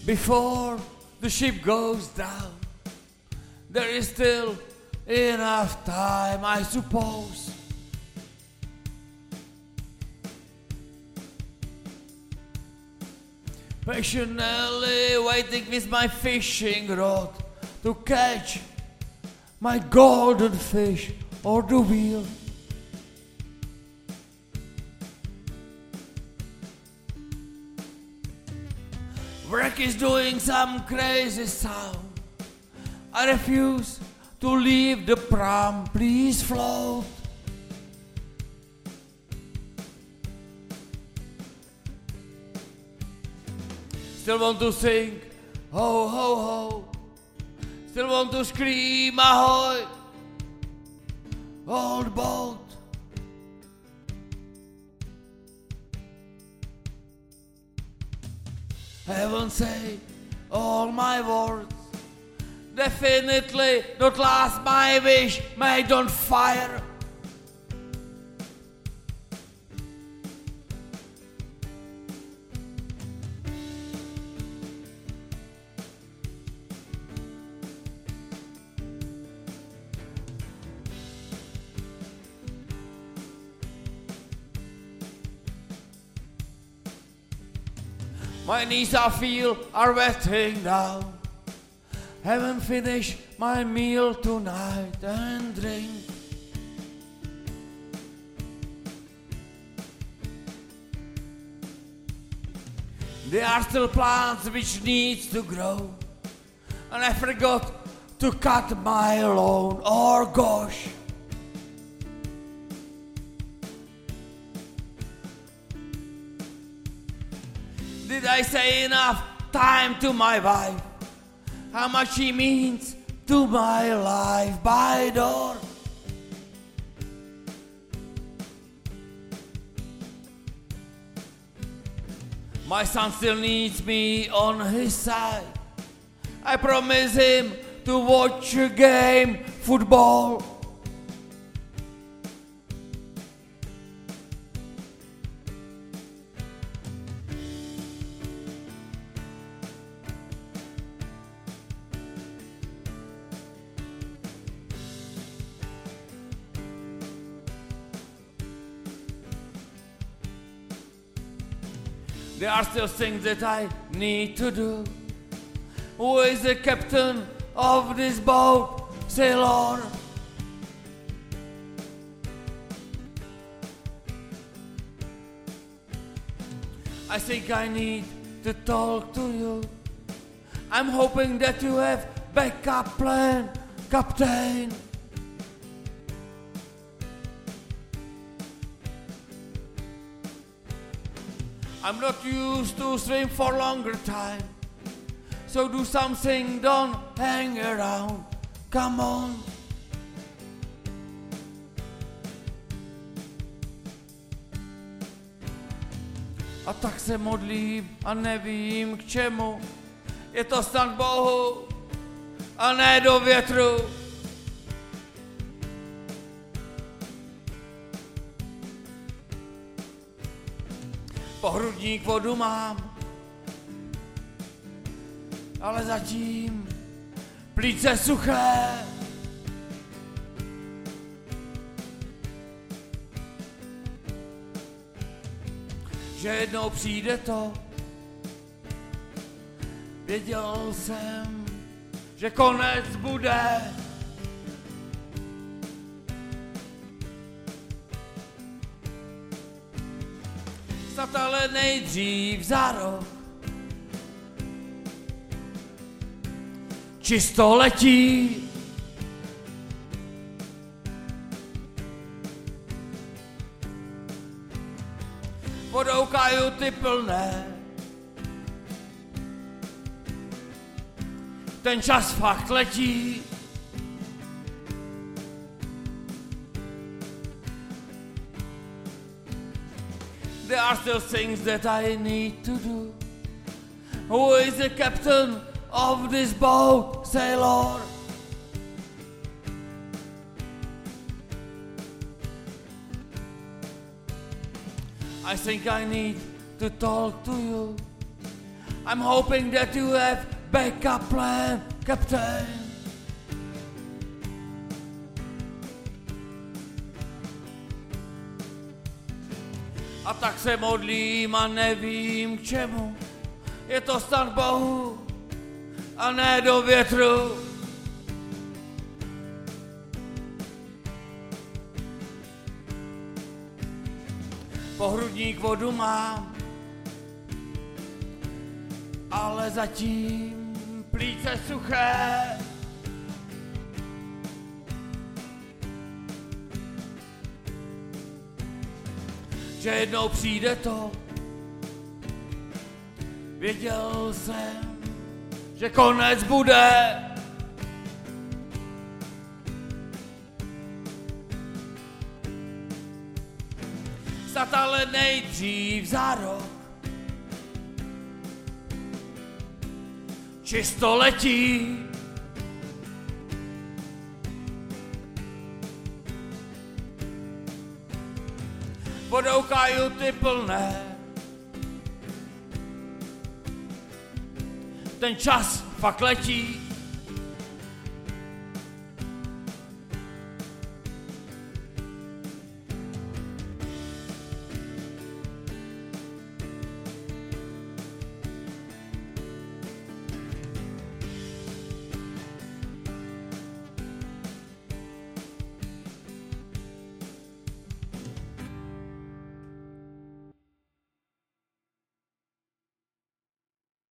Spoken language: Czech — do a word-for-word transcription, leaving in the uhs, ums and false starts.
before the ship goes down. There is still enough time, I suppose. Patiently waiting with my fishing rod to catch my golden fish or the wheel. Wreck is doing some crazy sound. I refuse to leave the pram, please float. Still want to sing, ho ho ho. Still want to scream, ahoy, old boat. Heaven say all my words, definitely not last my wish made on fire. My knees I feel are wetting down. Haven't finished my meal tonight and drink. There are still plants which needs to grow, and I forgot to cut my lawn. Oh gosh. Did I say enough time to my wife? How much she means to my life by door? My son still needs me on his side. I promise him to watch a game, football. There are still things that I need to do. Who is the captain of this boat? Sail on. I think I need to talk to you. I'm hoping that you have backup plan, Captain. I'm not used to swim for longer time, so do something, don't hang around, come on. A tak se modlím a nevím k čemu, je to snad Bohu a ne do větru. Pohrudník vodu mám, ale zatím plíce suché. Že jednou přijde to, věděl jsem, že konec bude. Snad ale nejdřív za rok čisto letí. Vodou kajuty plné, ten čas fakt letí. There are still things that I need to do. Who is the captain of this boat, sailor? I think I need to talk to you. I'm hoping that you have backup plan, Captain. A tak se modlím a nevím k čemu. Je to snad Bohu a ne do větru. Pohrudník vodu mám, ale zatím plíce suché. Že jednou přijde to, věděl jsem, že konec bude. Snad ale nejdřív za rok čisto letí. Vodou kajuty plné, ten čas fakt letí.